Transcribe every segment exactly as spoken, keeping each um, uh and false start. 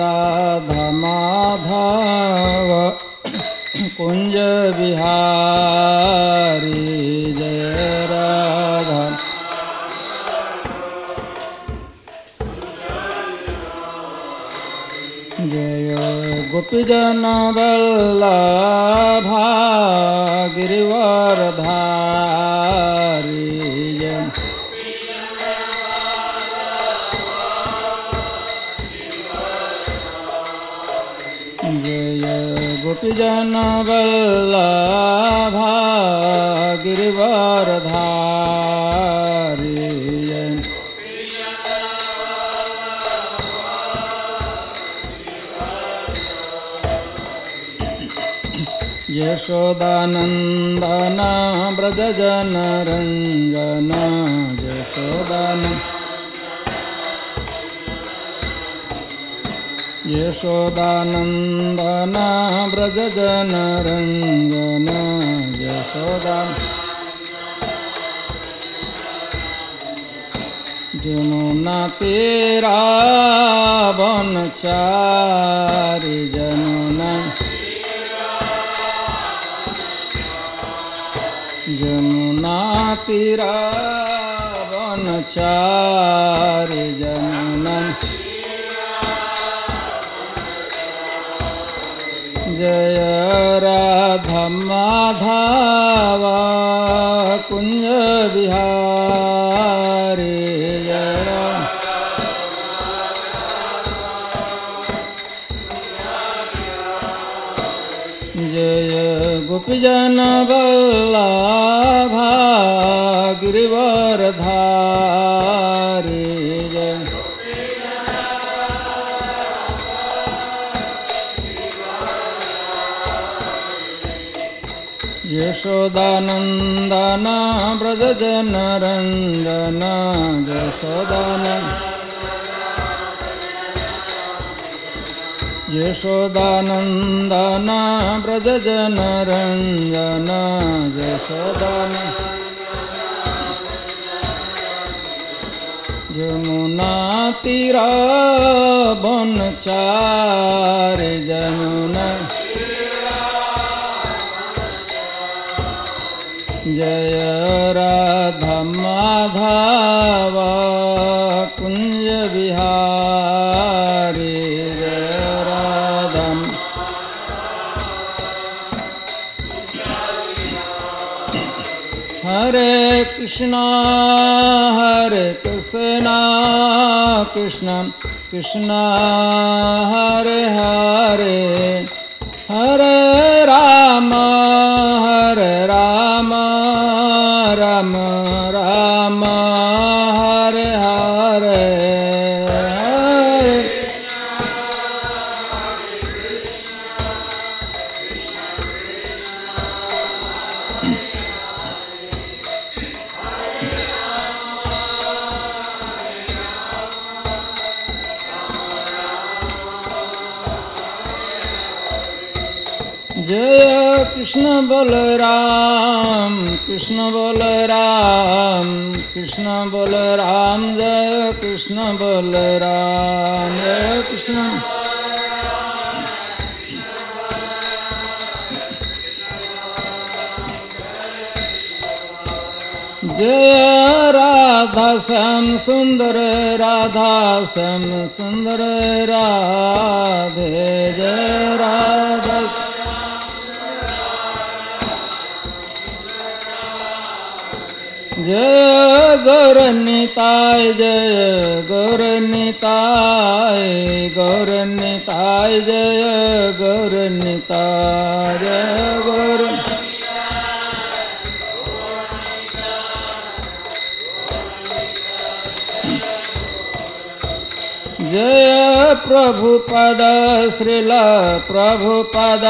राधा माधव कुंज बिहारी जय राधा जय गोपीजन वल्लभा गिरिवरधारी जय जय गोपीजन वल्लभा गिरिवरधारी जय यशोदानंदन व्रजजन रंजन यशोदानंदन यशोदानंदन व्रजजन रंजन यशोदा जमुना तेरा बनचारी जमुना जमुना तीरा बनचारी जमुना जय राधा माधव कुंज बिहारी जय जय गोपीजन वल्लभा गिरिवरधारी जय यशोदानंदन व्रजजन रंजन यशोदानंदन यशोदानंदन व्रजजन रंजन यशोदानंदन जमुना तीरा बनचारी जमुना जय राधा माधव कुंज बिहारी जय राधा हरे कृष्णा हरे कृष्णा कृष्णा कृष्णा हरे हरे हरे राम हरे राम राम राम हरे हरे हरे जय कृष्ण बलराम कृष्ण बलराम कृष्ण बलराम जय कृष्ण बलराम जय कृष्ण जय राधा श्याम सुंदर राधा श्याम सुंदर राधे जय राधा जय गौरनिताय जय गौरनिताय गौरनिताय जय गौरनिताय जय गौर जय प्रभुपद श्रील प्रभुपद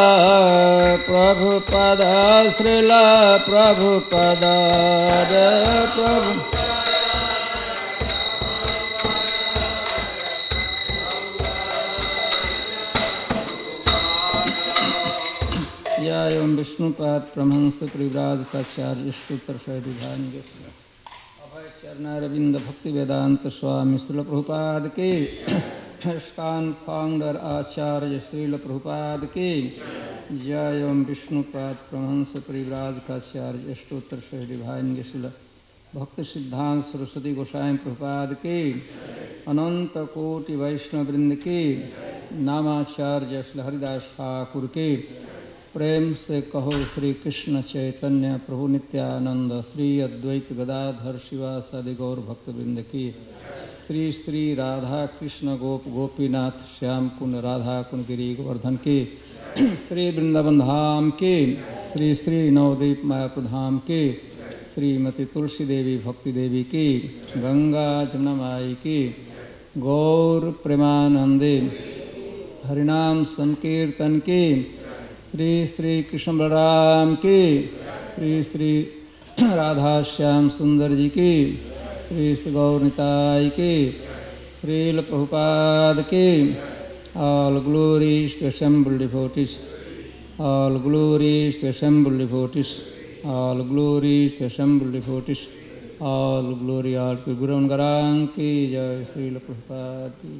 प्रभुपद श्रील प्रभुपद जय प्रभु या एवं विष्णुपाद प्रमहंस परिव्राज काचार्य स्तोत्र विधान चरणारविंद भक्ति वेदांत स्वामी श्रील प्रभुपाद के स्कान फाउंडर आचार्य श्रील प्रभुपाद की जय। ओम विष्णुपाद परमहंस परिव्राज काचार्य अष्टोत्तर शह डिवाइन शिल भक्त सिद्धांत सरस्वती गोसाई प्रभुपाद की अनंत कोटि वैष्णव वृंद की नामाचार्य श्री हरिदास ठाकुर के प्रेम से कहो श्री कृष्ण चैतन्य प्रभु नित्यानंद श्री अद्वैत गदाधर शिवासादि गौर भक्त वृंद की श्री श्री राधा कृष्ण गोप गोपीनाथ श्याम कुंड राधा कुंड गिरी गोवर्धन की श्री वृंदावन धाम की श्री श्री नवदीप मायापुर धाम की श्रीमती तुलसी देवी भक्ति देवी की गंगा जमुना माई की गौर प्रेमानंदे हरिनाम संकीर्तन की श्री श्री कृष्ण बलराम की श्री श्री राधा श्याम सुंदर जी की श्री श्री गौर निताई की श्रील प्रभुपाद की all glories to assembled devotees, all glories to assembled devotees, all glories to assembled devotees, all glory all to Guru Garang की जय। श्रील प्रभुपाद की।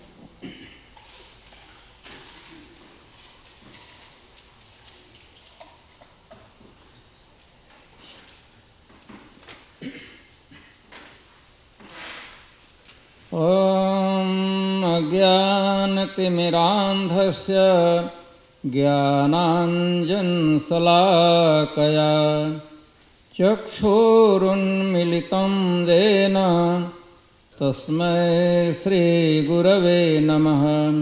ॐ अज्ञानतिमिरान्धस्य ज्ञानाञ्जनशलाकया चक्षुरुन्मीलितं येन तस्मै श्रीगुरवे नमः।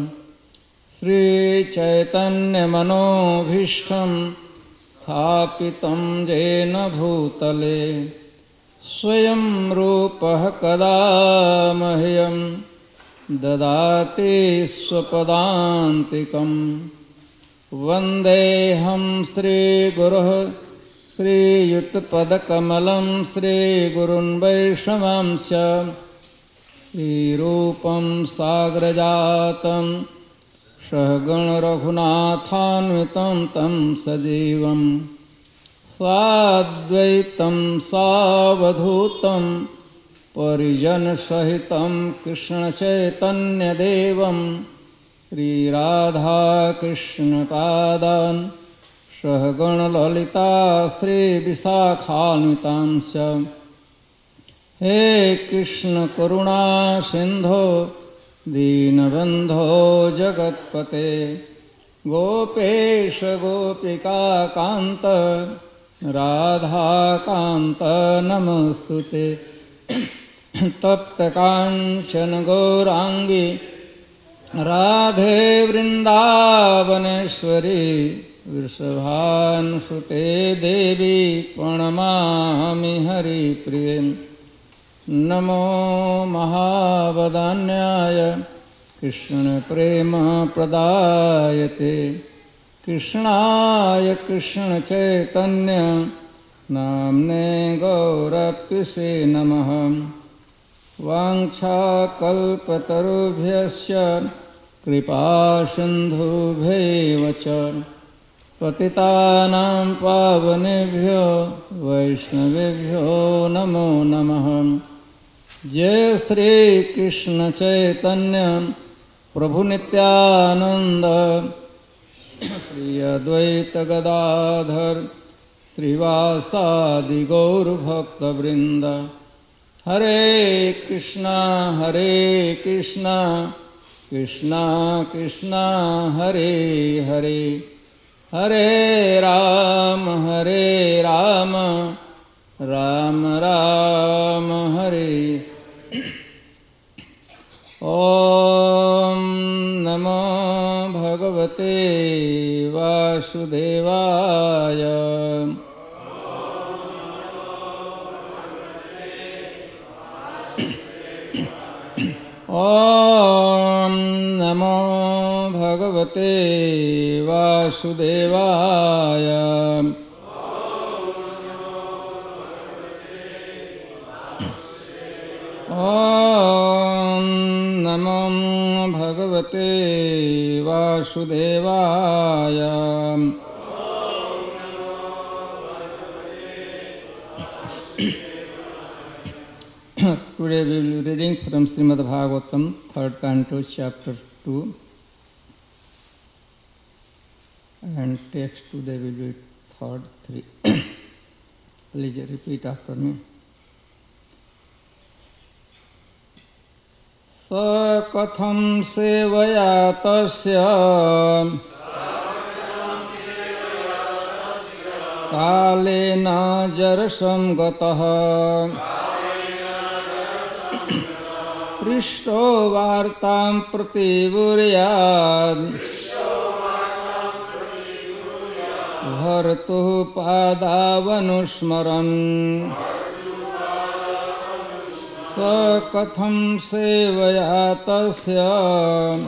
श्रीचैतन्यमनोभीष्टं स्थापितं येन भूतले स्वयं रूपः कदा मह्यं ददाति स्वपदान्तिकं। वन्देऽहं श्रीगुरुः श्रीयुतपदकमलं श्रीगुरुन् वैष्णवांश्च श्रीरूपं साग्रजातं सहगणरघुनाथान्वितं तं सजीवम् स्वाद्वैतं सावधूतं परिजनसहितं कृष्णचैतन्यदेवं श्रीराधाकृष्णपादान् सहगणललिता श्रीविशाखान्वितांश्च। हे कृष्ण करुणा सिन्धो दीनबन्धो जगत्पते गोपेश गोपिका कान्त राधाकान्त नमस्तुते। तप्त कांचन गौरांगी राधे वृंदावनेश्वरी वृषभानुसुते देवी प्रणमामि हरिप्रिये। नमो महावदान्याय कृष्ण प्रेम प्रदायते कृष्णाय कृष्ण चैतन्य नाम्ने गौरत्विषे नमः। वाञ्छाकल्पतरुभ्यश्च कृपासिन्धुभ्यैव च पतितानां पावनेभ्यो वैष्णवेभ्यो नमो नमः। जय श्री कृष्ण चैतन्य प्रभु नित्यानंद श्री अद्वैत गदाधर श्रीवासादि गौर भक्त वृंद। हरे कृष्णा हरे कृष्णा कृष्णा कृष्णा हरे हरे हरे राम हरे राम राम राम हरे। ओम नमो भगवते वासुदेवाय। ओम नमो भगवते वासुदेवाय। ओम नमो भगवते वासुदेवाय। Today we will be reading from Srimad Bhagavatam, third canto, chapter two. And text today will be third three. Please repeat after me. Sa katham sevaya tasya kalena jarasam gataha Krishto vartam prativuriyad Bhartu padavanusmaran Sa katham sevaya tasya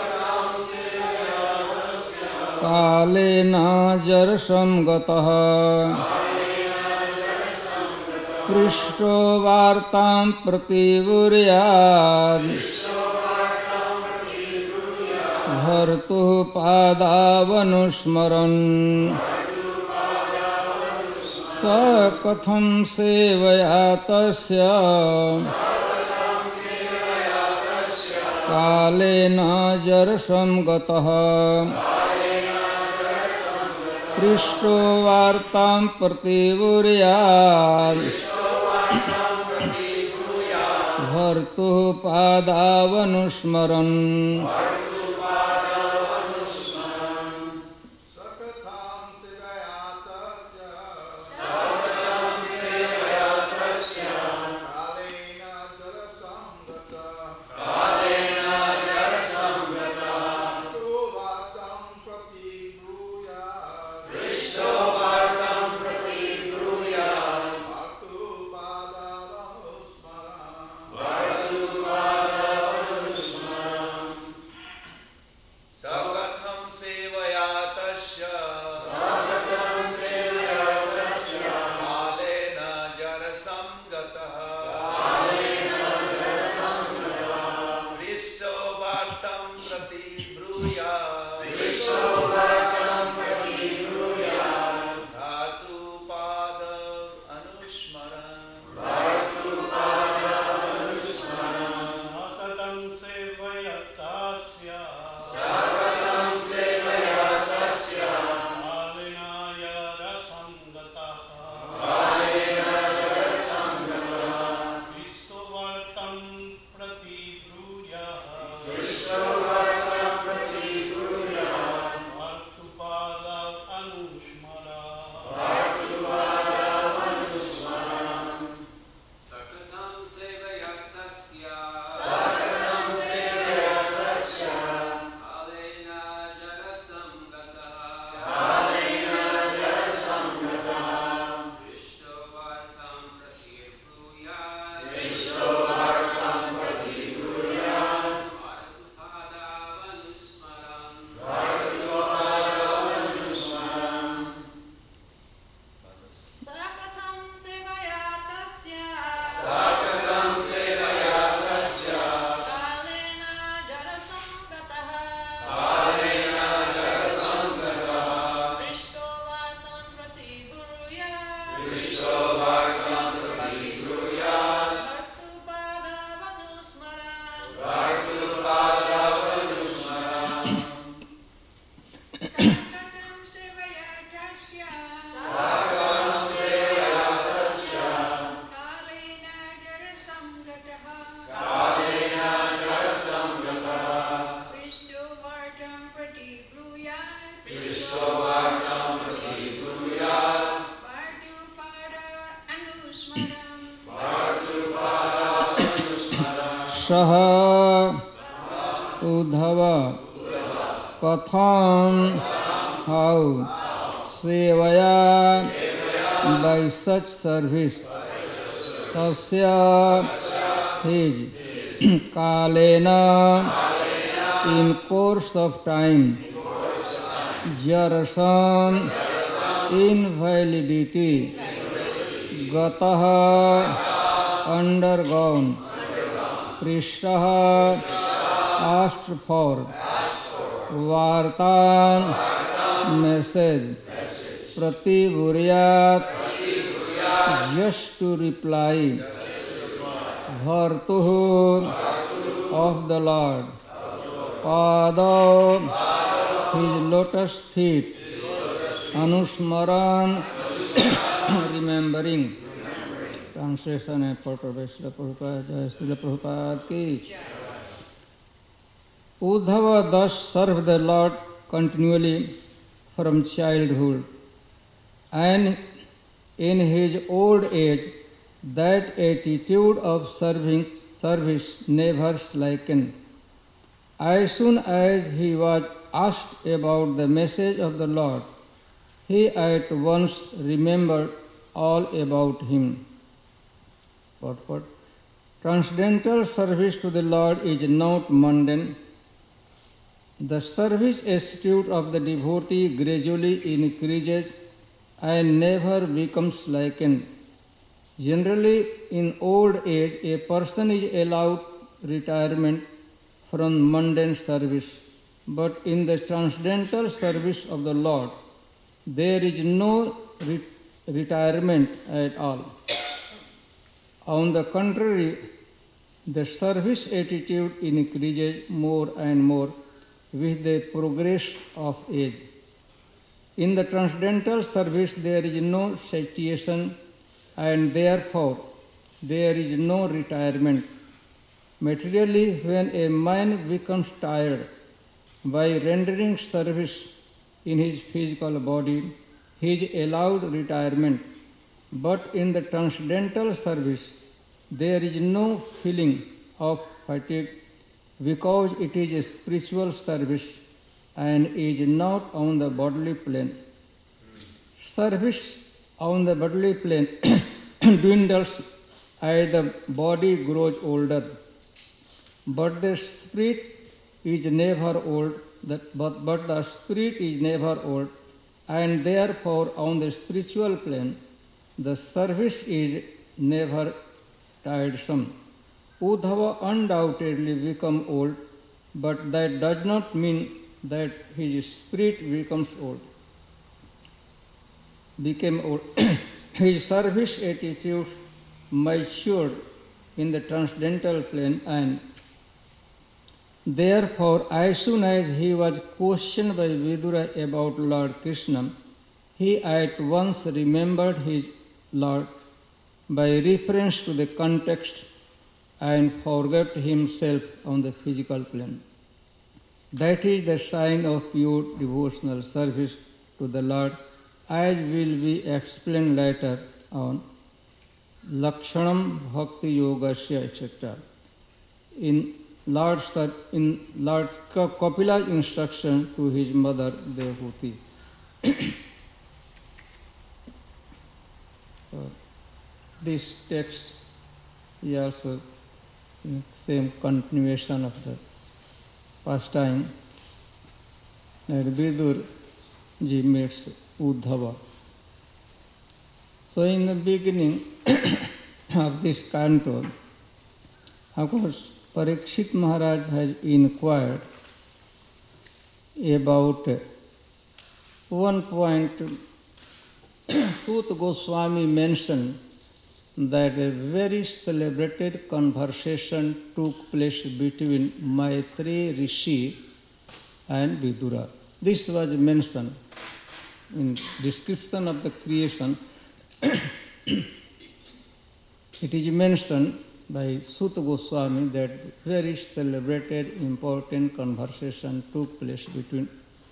Kalena jarasam gataha Krishto vartam prativuriyad Bhartu padavanusmaran Sa katham sevaya tasya Kalena jarasam gataha Krishto vartam prativuriyad Bhartu padavanusmaran Saha Udhava Katham how Sevaya by such service Tasya his Kalena in course of time Jarasam invalidity Gataha undergone Krishna asked for Vartan message Prativuriyat just to reply Bhartuhu of the Lord, Pada, his lotus feet, Anusmaran, remembering. Translation and purport by Srila Prabhupada, Jai Srila Prabhupada ki. Uddhava thus served the Lord continually from childhood, and in his old age that attitude of serving service never slackened. As soon as he was asked about the message of the Lord, he at once remembered all about him. What, what? Transcendental service to the Lord is not mundane. The service attitude of the devotee gradually increases and never becomes slackened. Generally, in old age, a person is allowed retirement from mundane service, but in the transcendental service of the Lord, there is no re- retirement at all. On the contrary, the service attitude increases more and more with the progress of age. In the transcendental service, there is no satiation, and therefore there is no retirement. Materially, when a man becomes tired by rendering service in his physical body, he is allowed retirement. But in the transcendental service, there is no feeling of fatigue because it is a spiritual service and is not on the bodily plane. Service on the bodily plane dwindles as the body grows older, but the spirit is never old, that, but, but the spirit is never old, and therefore on the spiritual plane, the service is never tiresome. Uddhava undoubtedly become old, but that does not mean that his spirit becomes old. Became old. His service attitude matured in the transcendental plane, and therefore, as soon as he was questioned by Vidura about Lord Krishna, he at once remembered his Lord by reference to the context and forgot himself on the physical plane. That is the sign of pure devotional service to the Lord, as will be explained later on. Lakshanam Bhakti Yogasya, et cetera. In Lord, in Lord Kapila's instruction to his mother Devahuti. uh, this text is also in same continuation of the past time that Vidur ji meets Uddhava. So in the beginning of this canto, of course, Parikshit Maharaj has inquired about one point. Sut Goswami mentioned that a very celebrated conversation took place between Maitreya Rishi and Vidura. This was mentioned in description of the creation. It is mentioned by Sut Goswami that very celebrated, important conversation took place between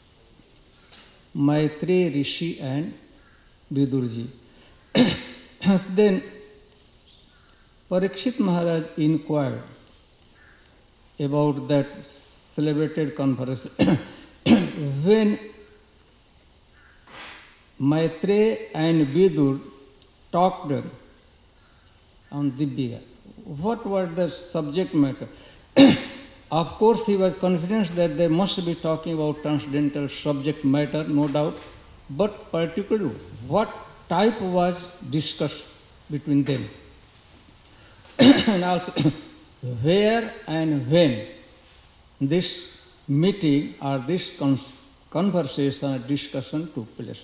Maitreya Rishi and Vidurji. Then Parikshit Maharaj inquired about that celebrated conversation. When Maitreya and Vidur talked on Dibya, what was the subject matter? Of course, he was confident that they must be talking about transcendental subject matter, no doubt, but particularly what type was discussed between them. And also where and when this meeting or this conversation or discussion took place.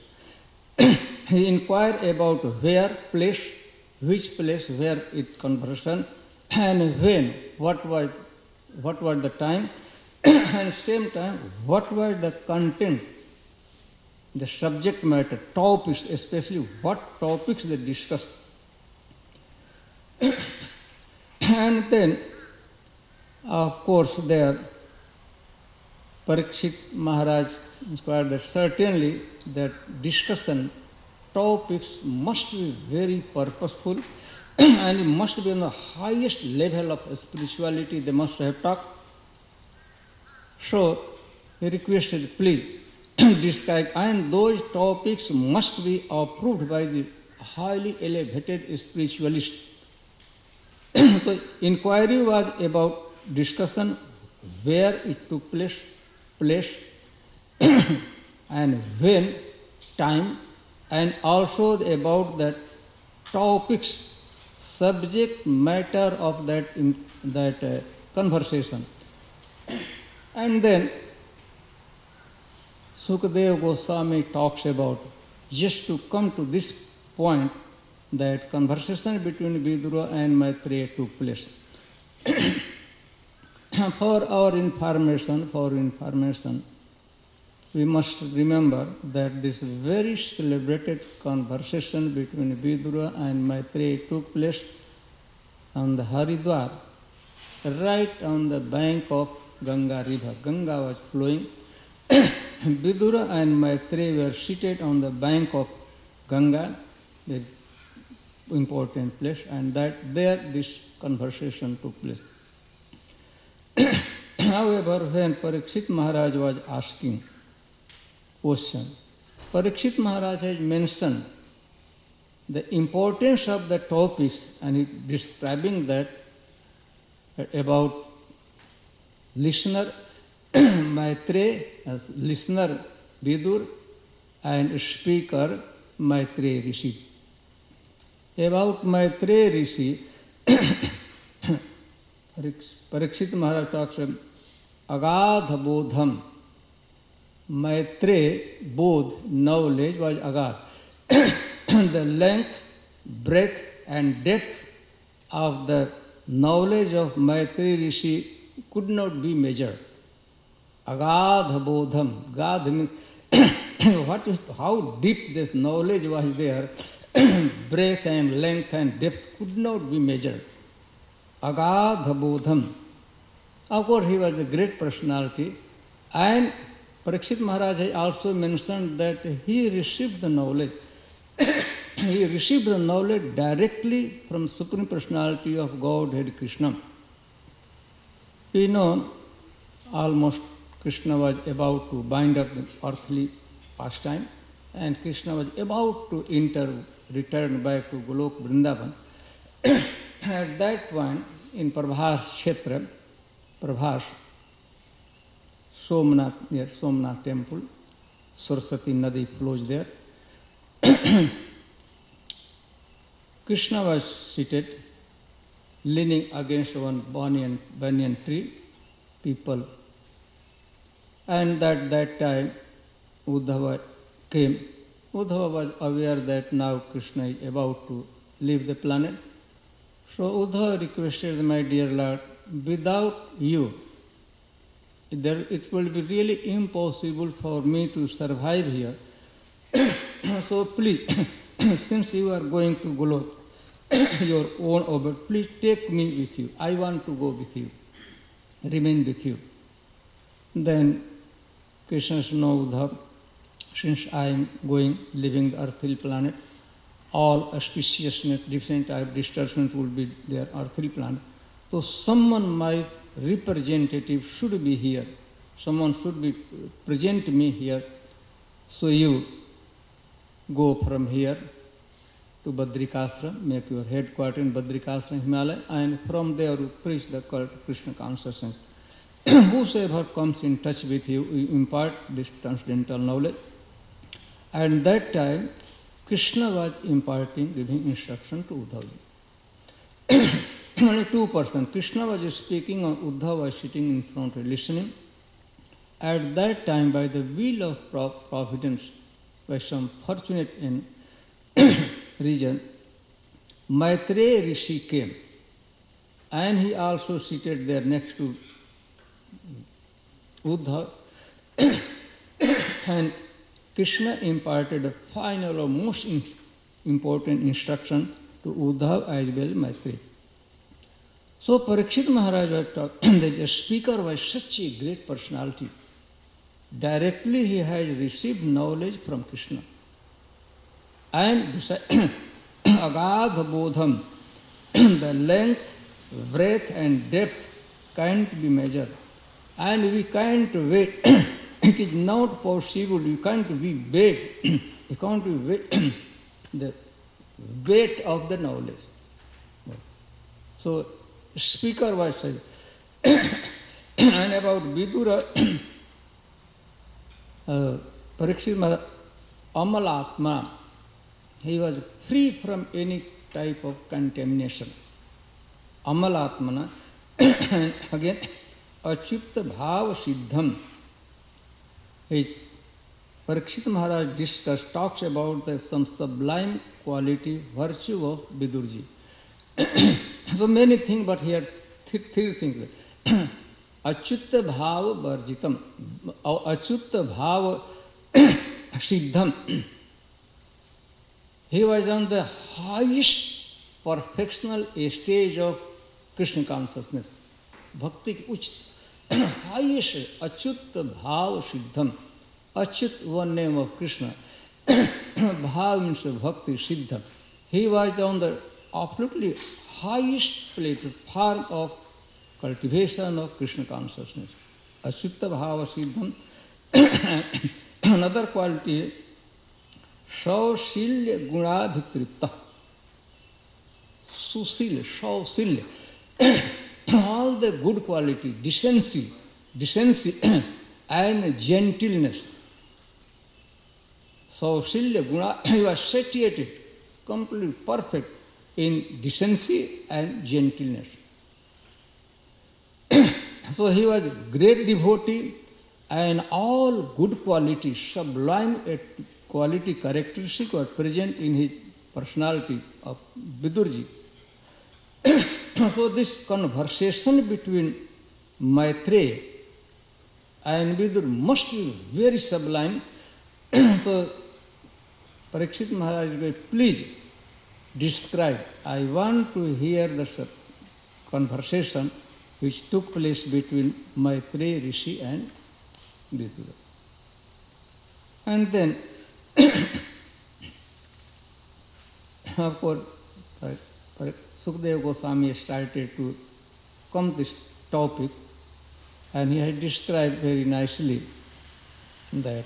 He inquired about where, place, which place, where it conversation, and when, what was, what was the time, and same time, what was the content, the subject matter, topics, especially what topics they discussed. And then, of course, there, Parikshit Maharaj inquired that certainly that discussion topics must be very purposeful and must be on the highest level of spirituality they must have talked. So he requested, please describe, and those topics must be approved by the highly elevated spiritualist. So inquiry was about discussion, where it took place, place and when, time, and also about that topics, subject matter of that, in, that uh, conversation. And then Sukadeva Goswami talks about, just to come to this point, that conversation between Vidura and Maitreya took place. For our information, for information, we must remember that this very celebrated conversation between Vidura and Maitreya took place on the Haridwar, right on the bank of Ganga river. Ganga was flowing. Vidura and Maitreya were seated on the bank of Ganga, the important place, and that there this conversation took place. However, when Parikshit Maharaj was asking question, Parikshit Maharaj has mentioned the importance of the topics, and he describing that about listener Maitreya, as listener Vidur, and speaker Maitreya Rishi. About Maitreya Rishi, Parikshit Maharaj talks about Agadha Bodham. Maitreya Bodh, knowledge, was Agadha. The length, breadth, and depth of the knowledge of Maitreya Rishi could not be measured. Agadha Bodham. Gadha means what is, how deep this knowledge was there. Breadth and length and depth could not be measured. Agadha Bodham. Of course, he was a great personality, and Parikshit Maharaj has also mentioned that he received the knowledge. He received the knowledge directly from Supreme Personality of Godhead Krishna. We know almost Krishna was about to bind up the earthly pastime, and Krishna was about to enter, return back to Golok Vrindavan. At that point, in Prabhas Kshetra, Prabhas, Somnath, near Somnath temple, Saraswati Nadi flows there. Krishna was seated, leaning against one banyan, banyan tree, people. And at that time, Uddhava came. Uddhava was aware that now Krishna is about to leave the planet. So Uddhava requested, my dear Lord, without you, there, it will be really impossible for me to survive here. So please, since you are going to Golok, your own abode, please take me with you. I want to go with you, remain with you. Then Krishna said, no, Uddhava, since I am going, leaving the earthly planet, all auspiciousness, different type of distortions will be there, earthly planet. So someone, my representative, should be here. Someone should be present me here. So you go from here to Badrikashram, make your headquarters in Badrikashram, Himalaya, and from there you preach the cult of Krishna consciousness. Whosoever comes in touch with you, you impart this transcendental knowledge. And that time, Krishna was imparting, giving instruction to Uddhava. Only two persons. Krishna was speaking, and Uddhava was sitting in front listening. At that time, by the will of providence, by some fortunate in region, Maitreya Rishi came. And he also seated there next to Uddhav. And Krishna imparted a final or most in- important instruction to Uddhav as well as Maitreya. So Parikshit Maharaj was talking, the speaker was such a great personality. Directly he has received knowledge from Krishna. And Agadha Bodham, the length, breadth and depth can't be measured. And we can't wait. It is not possible. You can't be big. You can't be weight, the weight of the knowledge. So speaker was saying, and about Vidura, uh, Parikshit Maharaj, Amalatma, he was free from any type of contamination. Amalatmana, and again, Achyutta Bhava Siddham. His Parikshit Maharaj discuss, talks about the, some sublime quality, virtue of Vidurji. So many things, but here th- three things. Achyutta Bhava Varjitam, Achyutta Bhava Siddham. He was on the highest perfectional stage of Krishna consciousness. Bhakti ki uch highest Achyutta Bhava Siddham. Achyut, one name of Krishna. Bhava means bhakti, siddha. He was on the absolutely highest platform of cultivation of Krishna consciousness. Achyutta Bhava Siddham. Another quality, Sausilya Gunabhitripta. Susilya, Sausilya. All the good quality, decency, decency and gentleness. Sausilya Guna, he was satiated, completely perfect in decency and gentleness. So he was a great devotee, and all good qualities, sublime quality characteristic were present in his personality of Vidurji. So this conversation between Maitreya and Vidur must be very sublime. So Parikshit Maharaj said, please describe. I want to hear the conversation which took place between Maitreya Rishi and Vidura. And then, of course, Sukadeva Goswami started to come this topic, and he had described very nicely that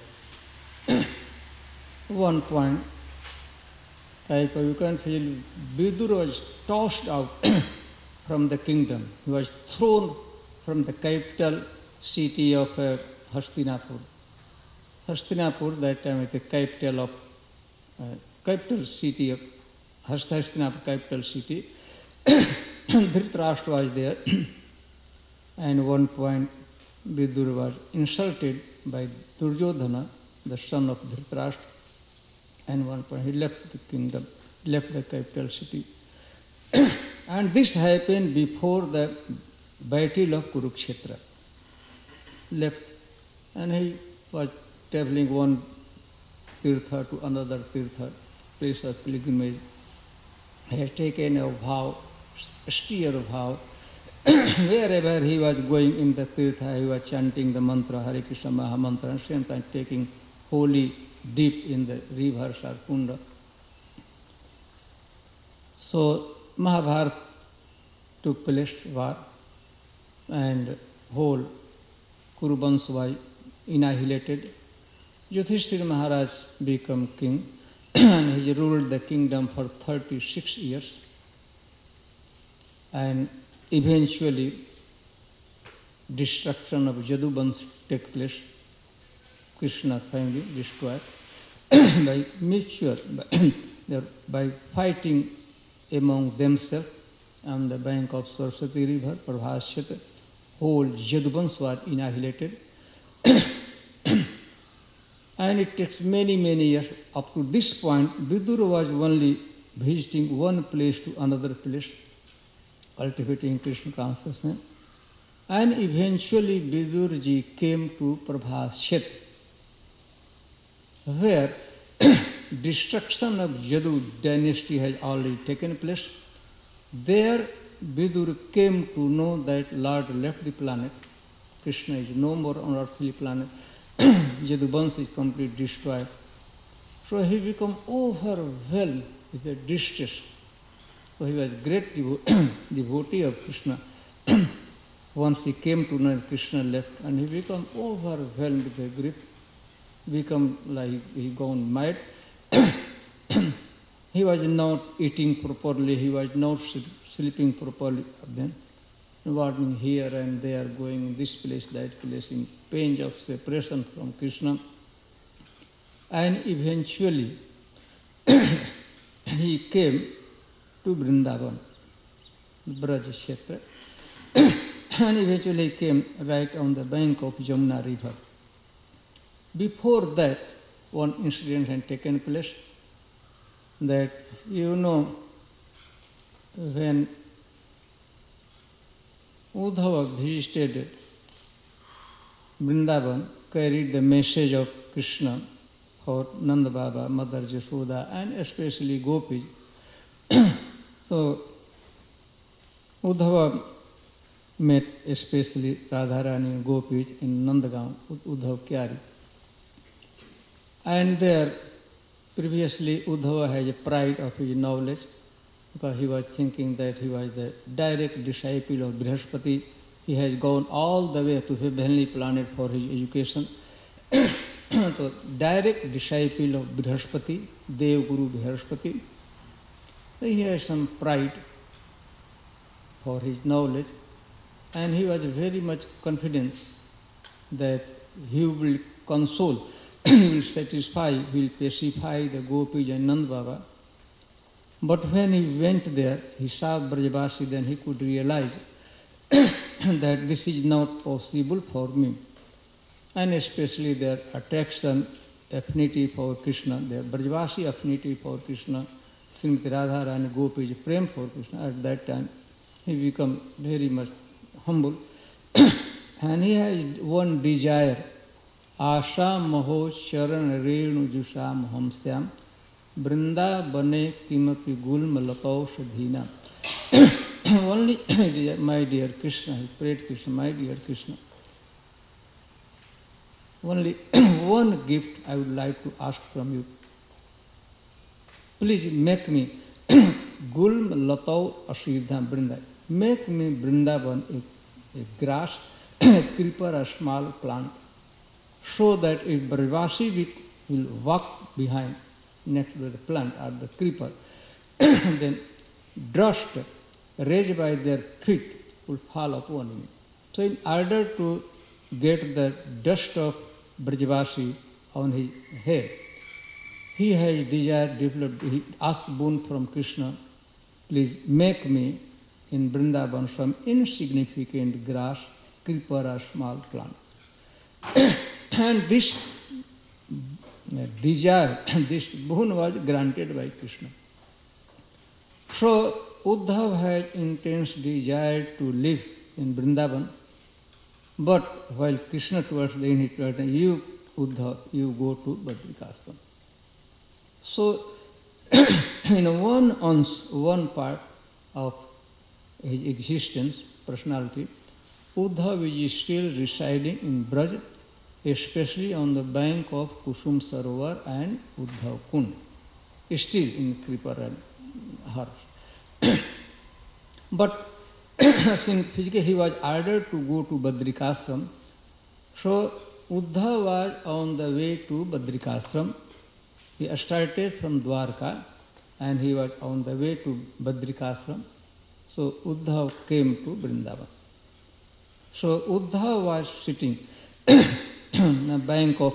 one point, like you can feel Vidura was tossed out from the kingdom. He was thrown from the capital city of uh, Hastinapur. Hastinapur, that time, is the capital of uh, capital city of Hastinapur, capital city. Dhritarashtra was there, and one point Vidura was insulted by Duryodhana, the son of Dhritarashtra, and one point he left the kingdom, left the capital city. And this happened before the battle of Kurukshetra. Left, and he was traveling one tirtha to another tirtha, place of pilgrimage. He had taken a vow, austere vow. Wherever he was going in the tirtha, he was chanting the mantra, Hare Krishna Maha Mantra, and same time taking holy dip in the rivers or kunda. So Mahabharata took place, war, and whole Kuruvans was annihilated. Yudhishthira Maharaj became king, and he ruled the kingdom for thirty-six years. And eventually, destruction of Yaduvans took place. Krishna family destroyed by mutual, by, by fighting among themselves on the bank of Saraswati river, Prabhashyata. Whole Yaduvans were annihilated. And it takes many, many years. Up to this point, Vidura was only visiting one place to another place. cultivating Krishna consciousness. And eventually Vidurji came to Prabhashet, where destruction of Yadu dynasty has already taken place. There Vidur came to know that Lord left the planet. Krishna is no more on earthly planet. Yaduvans is completely destroyed. So he became overwhelmed with the distress. So he was a great devo- devotee of Krishna. Once he came to know Krishna left, and he became overwhelmed with the grief, become like he gone mad. He was not eating properly, he was not sleeping properly. Then, wandering here and there, going this place, that place, in pain of separation from Krishna. And eventually, he came to Vrindavan, Braj Kshetra, and eventually came right on the bank of Jamuna river. Before that, one incident had taken place, that, you know, when Uddhava visited Vrindavan, carried the message of Krishna for Nanda Baba, Mother Jashoda, and especially Gopis. So, Uddhava met especially Radharani and Gopis in Nandagaon, Uddhav Kyari. And there, previously, Uddhava had a pride of his knowledge, because he was thinking that he was the direct disciple of Brihaspati. He has gone all the way to the heavenly planet for his education. So, direct disciple of Brihaspati, Dev Guru Brihaspati. So he has some pride for his knowledge, and he was very much confident that he will console, he will satisfy, he will pacify the Gopis and Nand Baba. But when he went there, he saw Brajavasi, then he could realize that this is not possible for me. And especially their attraction, affinity for Krishna, their Brajavasi affinity for Krishna, Srimati Radharani Gopis, prem for Krishna. At that time, he became very much humble. And he has one desire, Asha Maho Sharan Renu Jusam Hamsyam Brinda Bane Kimapi Gulma Lapau Shadhina. Only, my dear Krishna, he prayed Krishna, my dear Krishna. Only one gift I would like to ask from you. Please make me Gulm Latau Ashidham Brinda. Make me Vrindavan a, a grass, a creeper, a small plant, so that if Brajavasi will walk behind, next to the plant or the creeper, then dust raised by their feet will fall upon me. So in order to get the dust of Brajavasi on his head, he has desired, developed, he asked boon from Krishna, please make me in Vrindavan some insignificant grass, creeper or small plant. And this desire, this boon was granted by Krishna. So Uddhav has intense desire to live in Vrindavan, but while Krishna towards the end, he told him, you Uddhav, you go to Badrikashram. So in one, one part of his existence, personality, Uddhav is still residing in Braj, especially on the bank of Kusum Sarovar and Uddhav Kund, still in creeper and herbs. But since physically he was ordered to go to Badrikashram, so Uddhav was on the way to Badrikashram. He started from Dwarka and he was on the way to Badrikashram. So Uddhav came to Vrindavan. So Uddhav was sitting on the bank of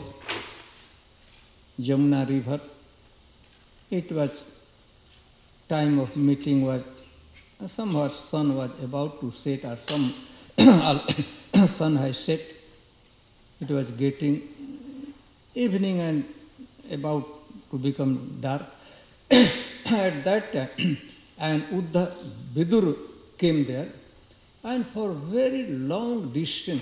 Jamuna river. It was time of meeting was somewhat sun was about to set or some sun has set. It was getting evening and about to become dark. At that time, and Uddhav, Vidur came there, and for very long distance,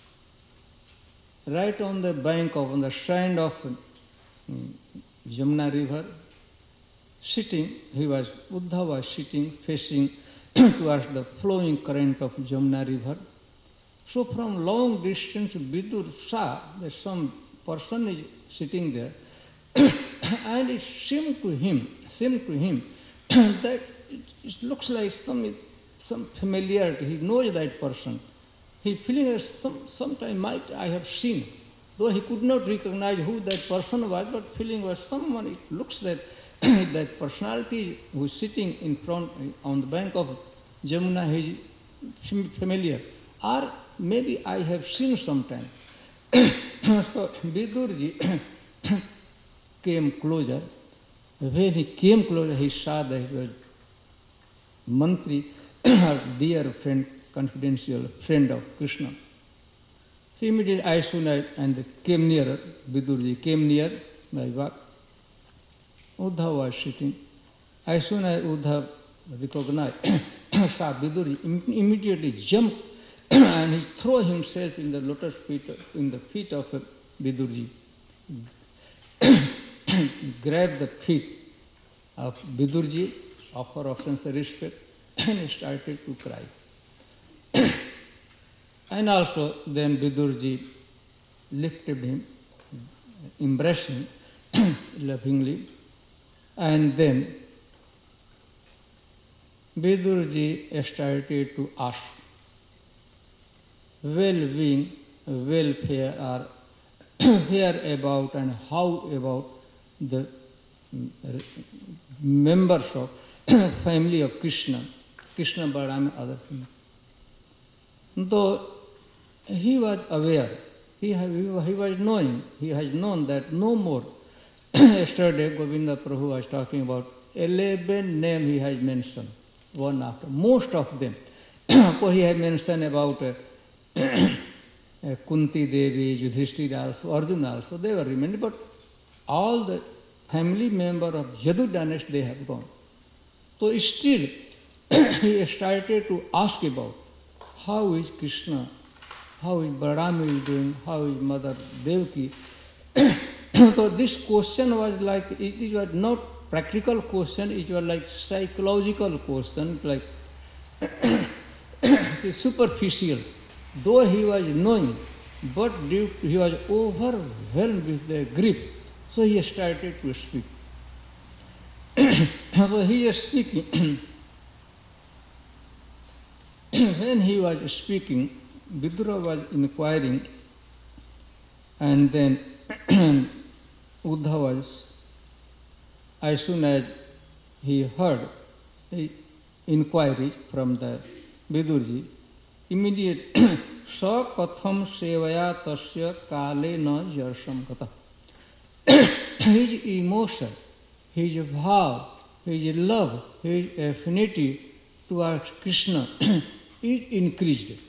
right on the bank of, on the sand of um, Jamuna river, sitting, he was, Buddha was sitting, facing towards the flowing current of Jamuna river. So from long distance, Vidur saw that some person is sitting there, and it seemed to him, seemed to him that it looks like some, some familiarity. He knows that person. He feeling as some sometime might I have seen, though he could not recognize who that person was, but feeling was someone. It looks that that personality who is sitting in front on the bank of Jamuna is familiar, or maybe I have seen sometime. So Vidurji came closer. When he came closer, he saw that he was Mantri, her dear friend, confidential friend of Krishna. So immediately I soon I, and came nearer, Vidurji came near my back. Uddhav was sitting. I soon I Uddhav recognized, saw Vidurji, immediately jumped and he threw himself in the lotus feet, in the feet of Vidurji. Grabbed the feet of Vidurji, offer of respect, and he started to cry. And also then Vidurji lifted him, embraced him lovingly, and then Vidurji started to ask well-being, welfare, or where about and how about the members of family of Krishna, Krishna, Balaram, other things. Though he was aware, he, have, he was knowing, he has known that no more. Yesterday Govinda Prabhu was talking about eleven names he has mentioned, one after, most of them. For he had mentioned about uh, uh, Kunti Devi, Yudhishthira also, Arjuna also, they were remaining, but all the family members of Yadu dynasty, they have gone. So still, he started to ask about how is Krishna, how is Balaram is doing, how is Mother Devaki. So this question was like, it was not practical question, it was like psychological question, like superficial. Though he was knowing, but due to, he was overwhelmed with the grief, so he started to speak. So he is speaking. When he was speaking, Vidura was inquiring, and then Uddhava was, as soon as he heard the inquiry from the Vidurji, immediate sa katham sevaya tasya kale na yarsham kata. His emotion, his vow, his love, his affinity towards Krishna is increased.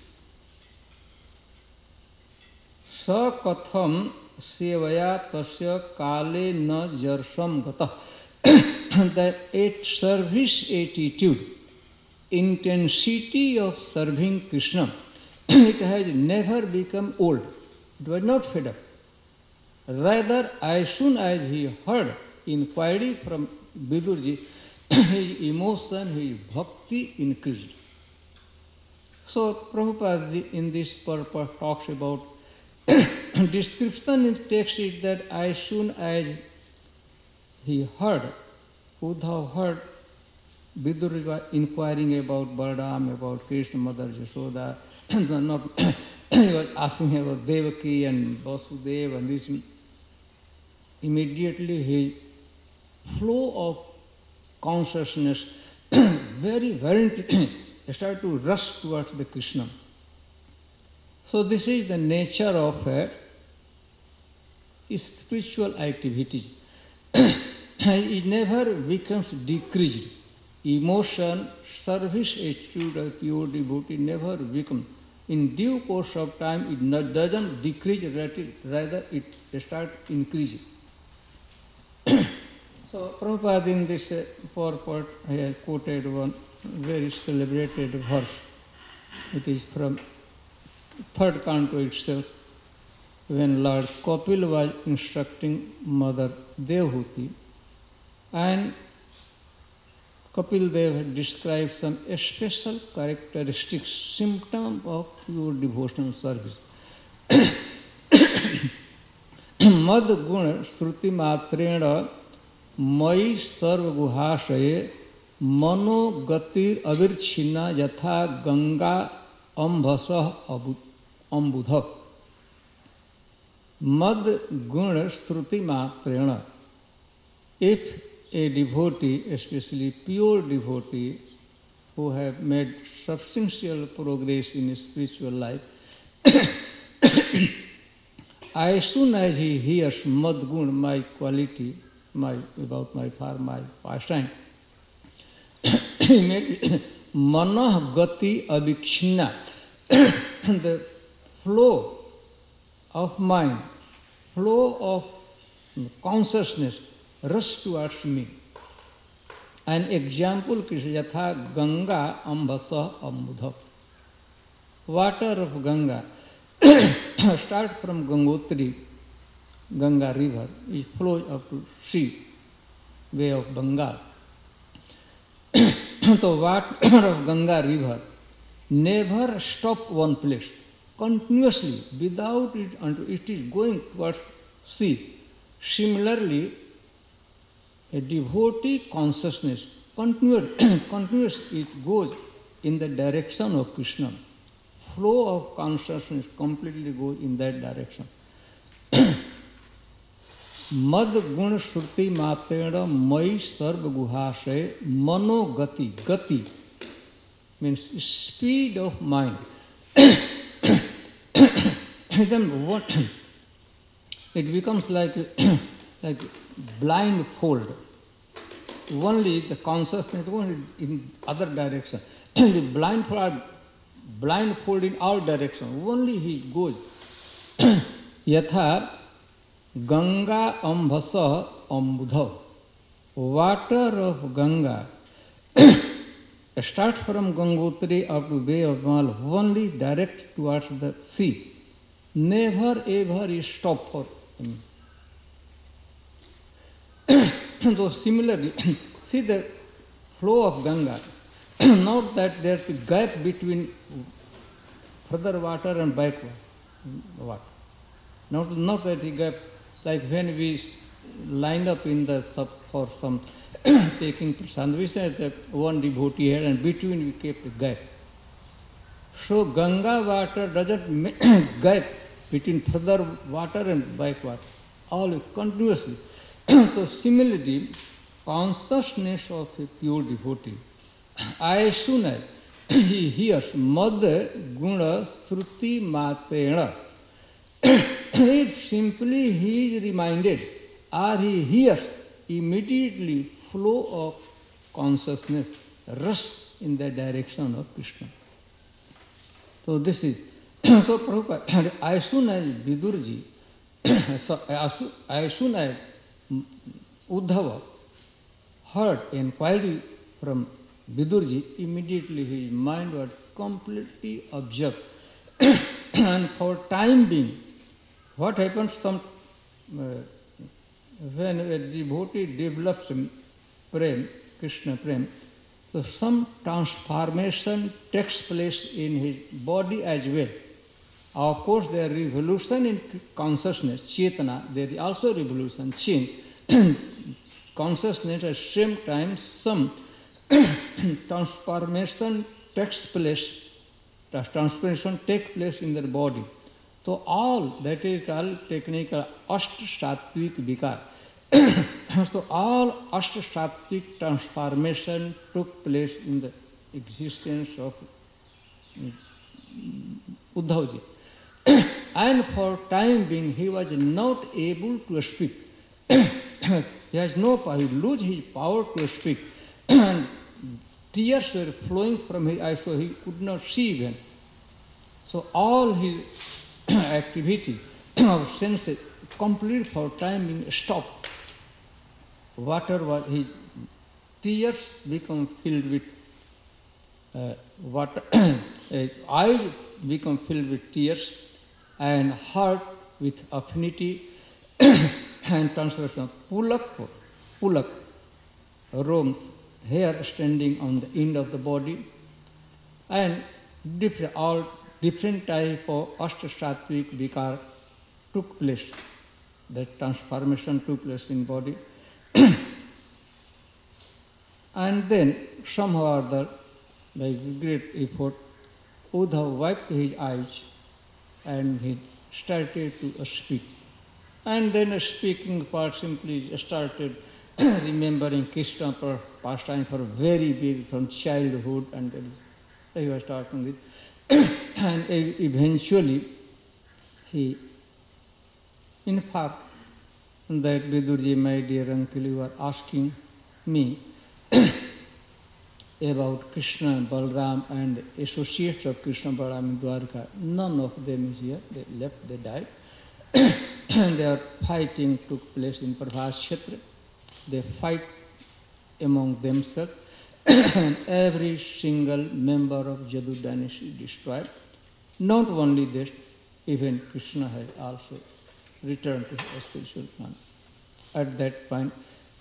Sa katham sevaya tasya kale na yarsham gata. The service attitude, intensity of serving Krishna, it has never become old. It was not fed up. Rather, as soon as he heard inquiry from Vidurji, his emotion, his bhakti increased. So Prabhupada in this purpose talks about description in text is that as soon as he heard, Uddhav heard Vidura was inquiring about Balaram, about Krishna, Mother Yashoda, not he was asking about Devaki and Vasudeva and this. Immediately his flow of consciousness very violently started to rush towards the Krishna. So this is the nature of a spiritual activity. It never becomes decreased. Emotion, service attitude of pure devotee never becomes. In due course of time, it not, doesn't decrease, rather it starts increasing. So Prabhupada in this uh, purport, I have quoted one very celebrated verse. It is from third canto itself, when Lord Kapil was instructing Mother Devhuti, and Kapil Dev had described some special characteristics, symptom of pure devotional service. Mad guna shruti matrena mai sarva guhashaye mano gatir avirchina yatha ganga ambhasah ambudha. Mad guna shruti matrena. If a devotee, especially pure devotee, who have made substantial progress in his spiritual life, as soon as he hears madgun, my quality, my about my far my pastime, manah gati avikshina, the flow of mind, flow of consciousness rush towards me. An example, Yatha Ganga Ambasa Ambudha. Water of Ganga start from Gangotri, Ganga river, it flows up to sea, Bay of Bengal. The water of Ganga river never stop one place, continuously, without it, until it is going towards sea. Similarly, a devotee consciousness, continuous, continuous, it goes in the direction of Krishna. Flow of consciousness completely goes in that direction. Mad gun shruti matena mai sarva guhashay mano gati. Gati means speed of mind. Then what? It becomes like like blindfold. Only the consciousness goes in other direction. The blindfold, blindfold in all direction. Only he goes. Yatha Ganga ambhasa ambudha. Water of Ganga starts from Gangotri up to Bay of Bengal, only direct towards the sea. Never ever is stop for him. So similarly, see the flow of Ganga, not that there is a gap between further water and backward water. Not, not that a gap, like when we lined up in the sub for some taking prasad, we said that one devotee had and between we kept a gap. So Ganga water doesn't make gap between further water and backward, all continuously. So similarly, consciousness of a pure devotee, as soon as he hears Mad Guna Shruti Matena, if simply he is reminded or he hears, immediately flow of consciousness rush in the direction of Krishna. So this is, so Prabhupada, as soon as Vidurji, so as soon as Uddhava heard inquiry from Vidurji, immediately his mind was completely absorbed. And for time being, what happens some uh, when a devotee develops prem, Krishna prem, so some transformation takes place in his body as well. Of course, there is revolution in consciousness, chetana, there is also revolution, change. Consciousness at the same time, some transformation takes place, transformation takes place in their body. So all, that is called technical Ashta-Sattvic Vikar. So all Ashta-Sattvic transformation took place in the existence of Uddhavji. And for time being, he was not able to speak. He has no power, he loses his power to speak. And tears were flowing from his eyes, so he could not see even. So all his activity of senses complete for time being stopped. Water was, his tears become filled with uh, water, uh, eyes become filled with tears, and heart with affinity and transformation. Pulak, pulak roams, hair standing on the end of the body, and different, all different type of ashtasattvik vikar took place. That transformation took place in body. And then somehow or other, by great effort, Uddhav wiped his eyes and he started to speak. And then a speaking part simply started remembering Krishna for pastime for very big from childhood, and then he was talking with. And eventually he informed that Vidurji, my dear uncle, you are asking me about Krishna, Balram and the associates of Krishna, Balram in Dwarka. None of them is here. They left, they died. And their fighting took place in Prabhas Kshetra. They fight among themselves. And every single member of Jadu dynasty destroyed. Not only this, even Krishna has also returned to his spiritual plan. At that point,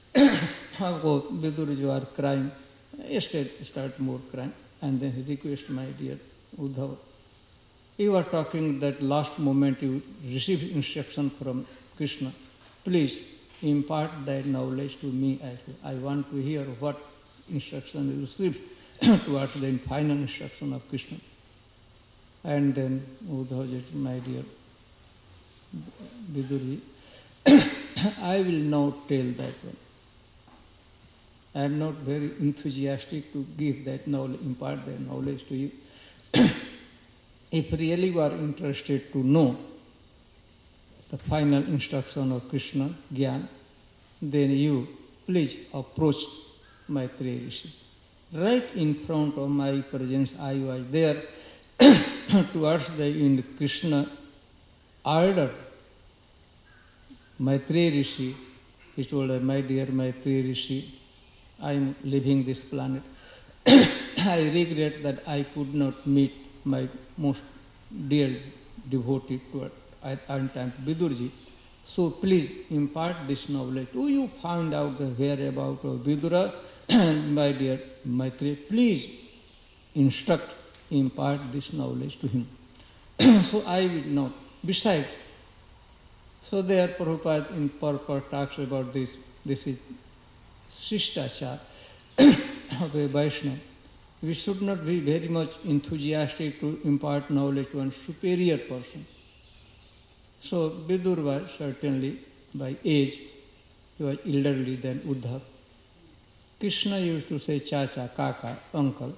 Vidurji are crying. Instead, start more crying, and then he requests, my dear Uddhava, you are talking that last moment you received instruction from Krishna. Please impart that knowledge to me as well. I want to hear what instruction you received towards the final instruction of Krishna. And then Uddhava said, my dear Vidurji, I will not tell that one. I am not very enthusiastic to give that knowledge, impart that knowledge to you. If really you are interested to know the final instruction of Krishna, Gyan, then you please approach Maitreya Rishi. Right in front of my presence, I was there towards the end. Krishna ordered Maitreya Rishi. He told her, my dear Maitreya Rishi, I am leaving this planet. I regret that I could not meet my most dear devotee to at time Vidurji. So please impart this knowledge. Do you find out the whereabouts of Vidura? And my dear Maitreya, please instruct, impart this knowledge to him. So I will not. Besides, so there Prabhupada in purport talks about this. This is Shishtachar of a Vaishnava. We should not be very much enthusiastic to impart knowledge to one superior person. So Vidur was certainly by age, he was elderly than Uddhav. Krishna used to say Chacha, Kaka, uncle.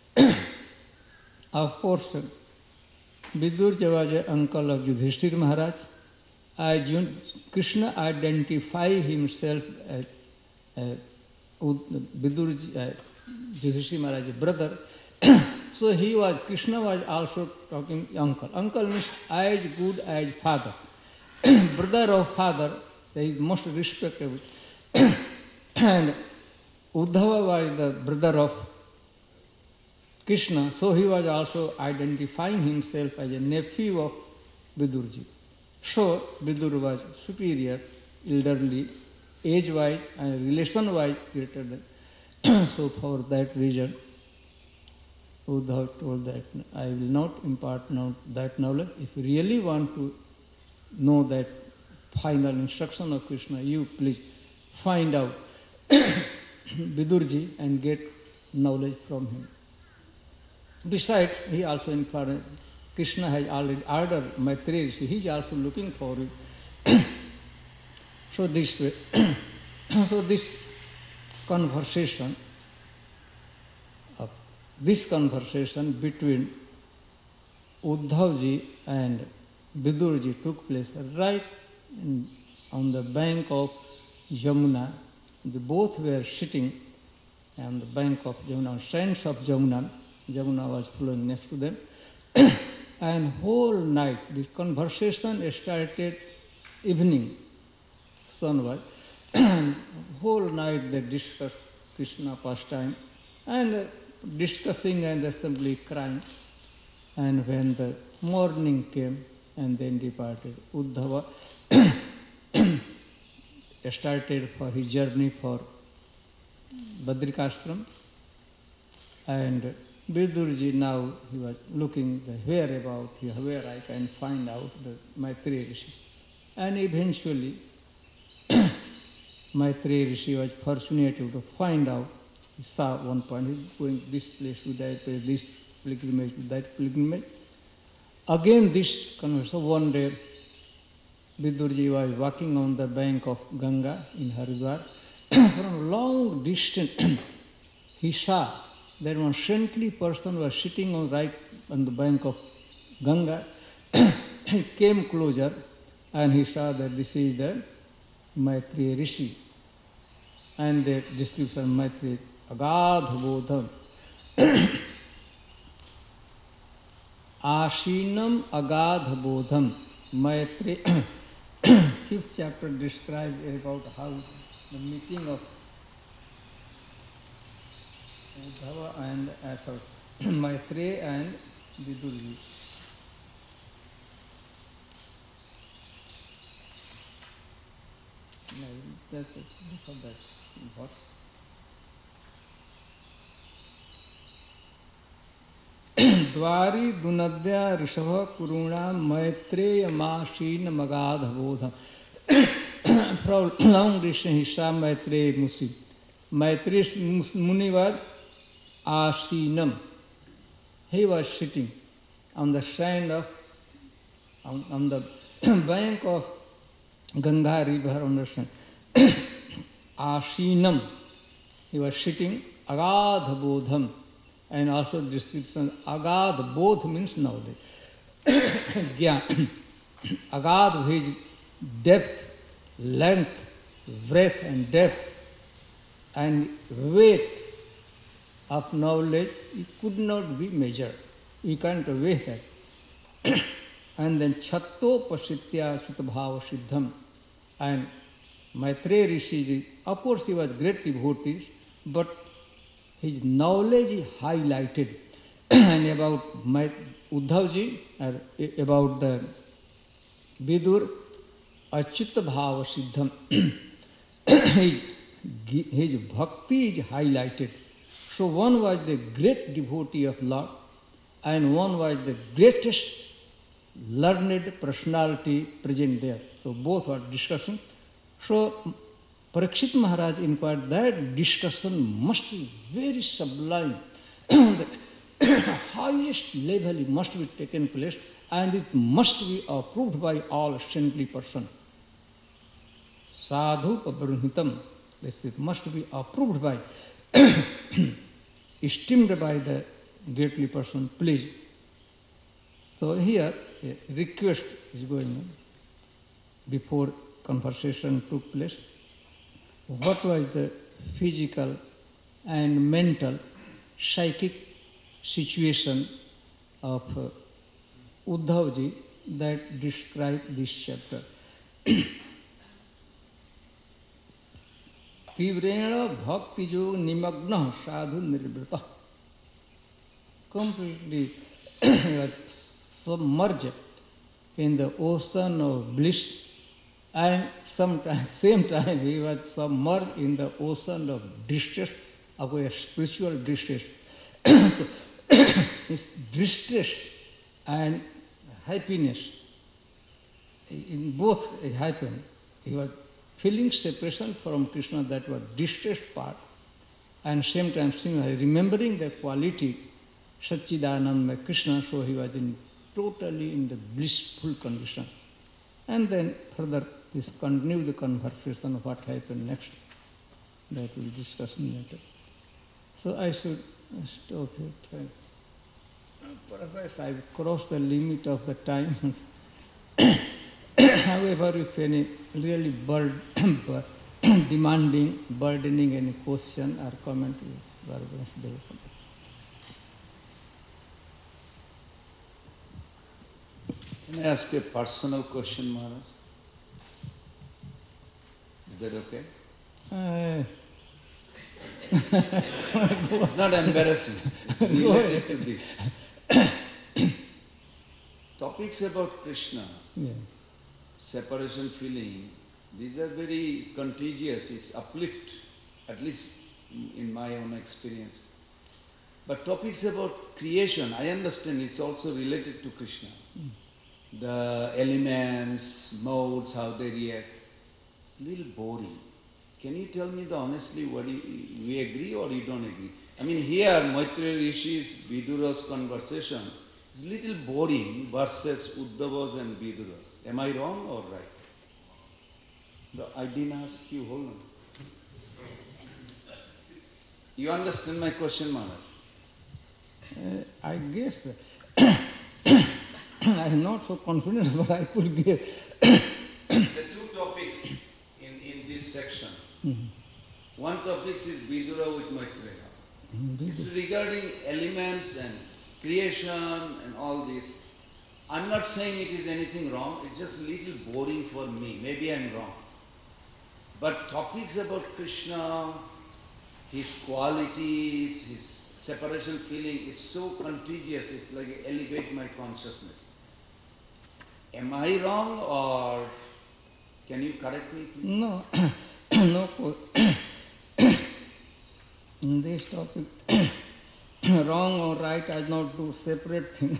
Of course, Vidur was an uncle of Yudhishthir Maharaj. As Krishna identified himself as Uh, Vidur, uh, Yudhishthira Maharaj's brother. So he was, Krishna was also talking uncle. Uncle means as good as father. Brother of father, he is most respectable. And Uddhava was the brother of Krishna, so he was also identifying himself as a nephew of Vidurji. So Vidur was superior, elderly, age-wise and relation-wise greater than. So for that reason, Uddhava told that I will not impart now that knowledge. If you really want to know that final instruction of Krishna, you please find out Vidurji and get knowledge from him. Besides, he also informed Krishna has already ordered Maitreya, he is also looking for it. So this way, so this conversation, uh, this conversation between Uddhavji and Vidurji took place right in, on the bank of Yamuna. They both were sitting on the bank of Yamuna, on sands of Yamuna. Yamuna was flowing next to them. And whole night, this conversation started evening. Sunrise, and whole night they discussed Krishna pastime, and discussing and assembly crying. And when the morning came and then departed, Uddhava started for his journey for Badrikashram. And Vidurji now he was looking the whereabout, where I can find out the Maitreya Rishi. And eventually Maitreya Rishi was fortunate to find out. He saw one point, he's going this place to that place, this pilgrimage to that pilgrimage. Again this conversation, one day Vidurji was walking on the bank of Ganga in Haridwar. From a long distance he saw that one saintly person was sitting on right on the bank of Ganga. He came closer and he saw that this is the Maitreya Rishi. And the description of Maitreya, Agadha Bodham. Ashinam Agadha Bodham. Maitreya, fifth chapter describes about how the meeting of Uddhava and uh, sorry, Maitreya and Vidurji. No, that's look at that verse. Dwari Dunadya Rishabha Kuruna Maitreya Mashin Magadha Bodha. From long distance he saw Maitreya Musi. Maitreya Muni was Asinam. He was sitting on the sand of, on, on the bank of Ganga river on the sand. Asinam. He was sitting, Agadha Bodham. And also description, Agad both means knowledge. Gyan. Agad, his depth, length, breadth and depth and weight of knowledge, it could not be measured. You can't weigh that. And then Chatto Pasitya Sutabhava Siddham. And Maitreya Rishi, of course he was great devotee, but his knowledge is highlighted. And about my Uddhavji, or about the Vidur, Achitta Bhava Siddham. his, his bhakti is highlighted. So one was the great devotee of Lord, and one was the greatest learned personality present there. So both were discussing. So Parikshit Maharaj inquired that discussion must be very sublime. The highest level must be taken place, and it must be approved by all saintly person. Sadhu Pabrunhitam. This must be approved by, esteemed by the greatly person, please. So here a request is going on before conversation took place. What was the physical and mental, psychic situation of uh, Uddhavji that described this chapter? Tivrena bhakti jo nimagna sadhu nirvrita. Completely submerged in the ocean of bliss, and sometimes, same time he was submerged in the ocean of distress, of a spiritual distress. So, his distress and happiness, in both it happened. He was feeling separation from Krishna, that was distress part, and same time remembering the quality Satchidananda Krishna, so he was in totally in the blissful condition. And then further this continue the conversation of what happened next. That we'll discuss later. So I should stop here. Perhaps I've crossed the limit of the time. However, if any really burden, demanding, burdening any question or comment, you are going to develop. Can I ask a personal question, Maharaj? Is that okay? Uh, It's not embarrassing. It's related to this. Topics about Krishna, Yeah. separation feeling, these are very contagious. It's uplift, at least in my own experience. But topics about creation, I understand it's also related to Krishna. Mm. The elements, modes, how they react. It's a little boring. Can you tell me the honestly what you, we agree or you don't agree? I mean here Maitreya Rishi's Vidura's conversation is a little boring versus Uddhava's and Vidura's. Am I wrong or right? No, I didn't ask you, hold on. You understand my question, Maharaj? Uh, I guess I'm not so confident, but I could guess. The two topics in, in this section. Mm-hmm. One topic is Vidura with Maitreya. Mm-hmm. It's regarding elements and creation and all this. I'm not saying it is anything wrong, it's just a little boring for me. Maybe I'm wrong. But topics about Krishna, his qualities, his separation feeling, it's so contagious, it's like elevate my consciousness. Am I wrong or can you correct me, please? No, no. In this topic, wrong or right, I not do separate thing.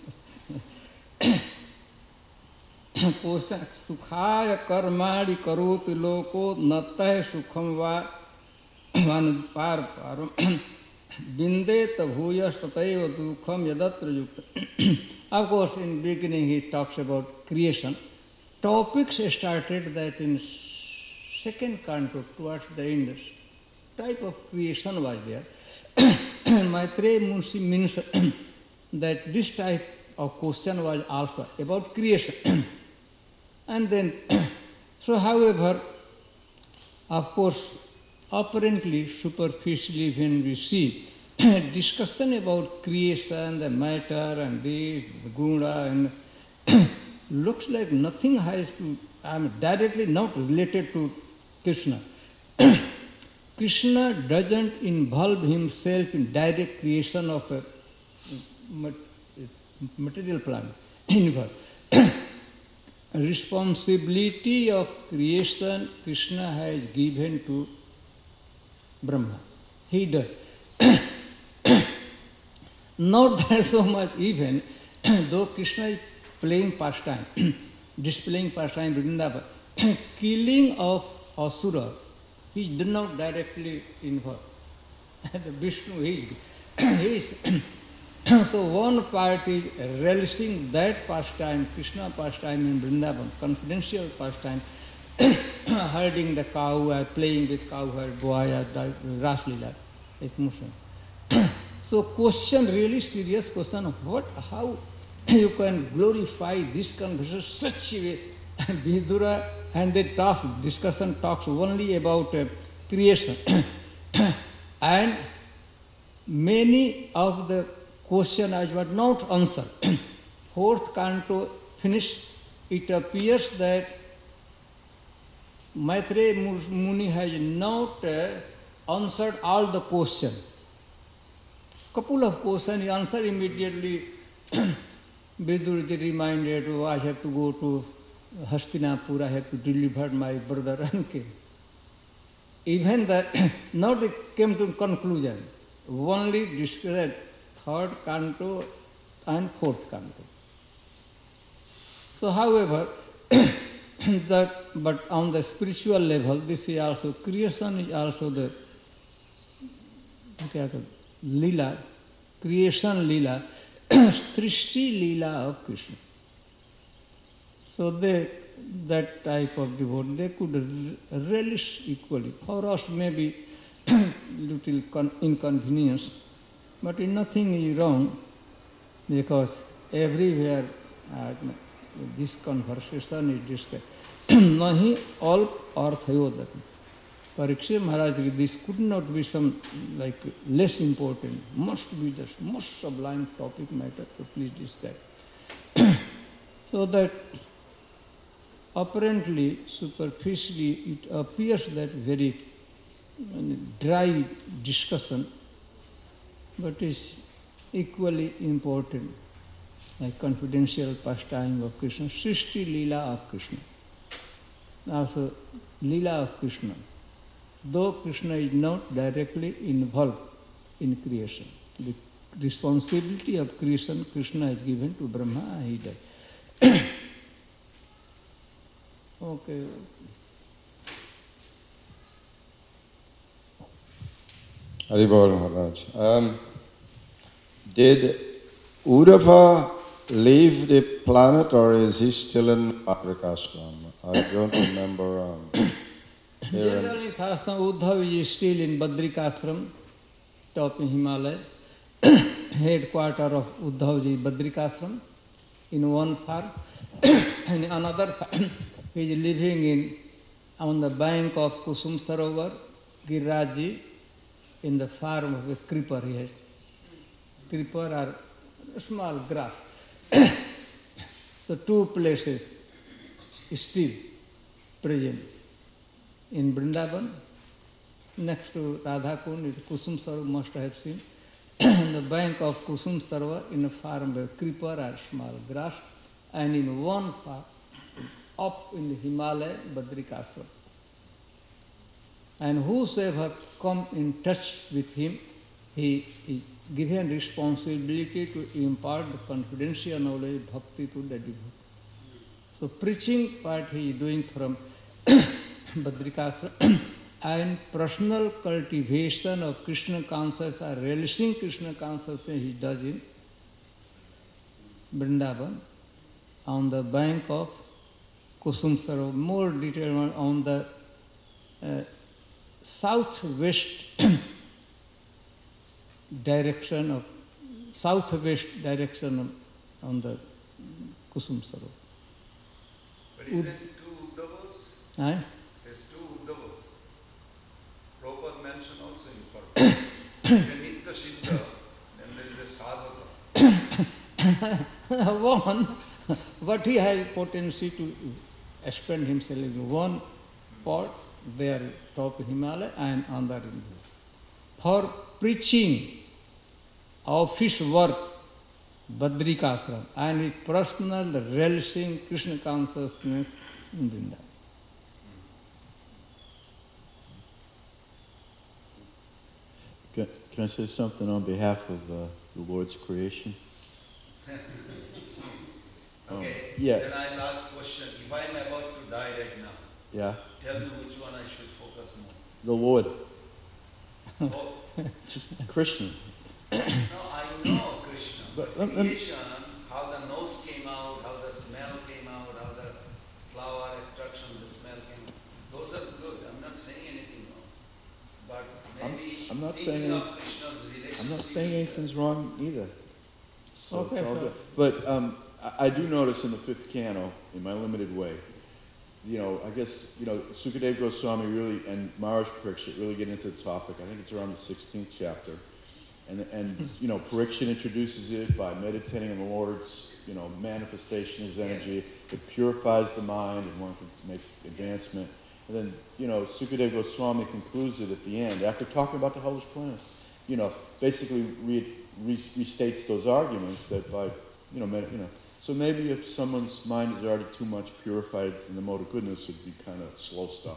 Question: Sukhaya karmadi karoti loko natah sukham va van par param binde tabhuyas tataiva dukham yadatra yukta. Of course, in beginning he talks about creation. Topics started that in second canto towards the end, type of creation was there. Maitreya Munshi means that this type of question was also about creation. And then, so however, of course, apparently, superficially when we see discussion about creation, the matter and this, the guna, and looks like nothing has to, I mean, directly not related to Krishna. Krishna doesn't involve himself in direct creation of a material planet, universe. Responsibility of creation Krishna has given to Brahma. He does. Not that so much even, though Krishna is playing pastime, displaying pastime in Vrindavan, killing of Asura, he did not directly involve. Vishnu, he is. So one part is relishing that pastime, Krishna pastime in Vrindavan, confidential pastime, herding the cow, uh, playing with cow herd, boy, uh, Ras Leela, it's Muslim. So question, really serious question, what, how you can glorify this conversation such a way, Vidura, and the talks, discussion talks only about uh, creation. And many of the questions were not answered. Fourth canto finished, it appears that Maitreya Muni has not uh, answered all the questions. Couple of questions he answered immediately. Vidurji reminded, oh, I have to go to Hastinapur, I have to deliver my brother and king. Even that, now they came to conclusion. Only discussed third canto and fourth canto. So, however, that, but on the spiritual level, this is also, creation is also the okay, lila, creation lila, Srishti lila of Krishna. So they, that type of devotee, they could relish equally. For us, maybe little con- inconvenience, but nothing is wrong, because everywhere uh, this conversation is discussed. Nahi all arthayodati. Parikshit Maharaj, this could not be some like less important, must be the most sublime topic matter, so please discuss. So that apparently, superficially, it appears that very dry discussion, but is equally important, like confidential pastime of Krishna, Srishti Leela of Krishna. Also, Leela of Krishna. Though Krishna is not directly involved in creation, the responsibility of creation Krishna is given to Brahma and he does. Okay. Haribol Maharaj. Um, did Uddhava leave the planet or is he still in Badrikashram? I don't remember. Um, Generally, Uddhava is still in Badrikashram, top in Himalaya. Headquarter of Uddhavji Badrikashram in one farm. And another farm, he is living in on the bank of Kusum Sarovar, Girajji, in the farm of a creeper he has. Creeper are small grass. So two places still present. In Vrindavan, next to Radha Kund, is Kusum Sarovar, must have seen. On the bank of Kusum Sarovar, in a farm where creeper are small grass, and in one farm, up in the Himalaya, Badrikashram. And whosoever come in touch with him, he is given responsibility to impart the confidential knowledge, bhakti to the devotee. So preaching part he is doing from Badrikashram, and personal cultivation of Krishna consciousness or relishing Krishna consciousness he does in Vrindavan, on the bank of Kusum Sarovar. More detail on the uh, southwest direction of southwest direction of, on the Kusum Sarovar. But is it two Uddhavas? Aye? There's two Uddhavas. Prabhupada mentioned also in Purpose. There's a Nitya Siddha, and there is a Sadhaka. One, but he has potency to expand himself in one part, there top Himalaya and under in for preaching office work, Badrikashram, and his personal relishing Krishna consciousness in Vrindavan. Can, can I say something on behalf of uh, the Lord's creation? Okay, yeah. Then I'll ask question. If I'm about to die right now, Yeah. tell me which one I should focus more. The Lord. Oh, Just Krishna. no, I know Krishna. But But lem- lem- creation, how the nose came out, how the smell came out, how the flower attraction, the smell came out. Those are good. I'm not saying anything wrong. But I'm- maybe I'm not thinking saying of any- Krishna's relationship. I'm not saying anything's wrong either. So Okay, it's all so- good. But um, I, I do notice in the fifth canto, in my limited way, you know, I guess, you know, Sukadeva Goswami really, and Maharaj Parikshit really get into the topic. I think it's around the sixteenth chapter. And, and you know, Parikshit introduces it by meditating on the Lord's, you know, manifestation of his energy. It purifies the mind and one can make advancement. And then, you know, Sukadeva Goswami concludes it at the end, after talking about the hellish planets, you know, basically re, re, restates those arguments that by, you know, med, you know, so maybe if someone's mind is already too much purified in the mode of goodness, it'd be kind of slow stuff.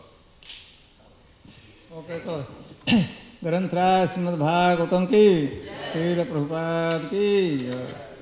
Okay, so ग्रंथराज Shrimad Bhagavatam की श्रील प्रभुपाद की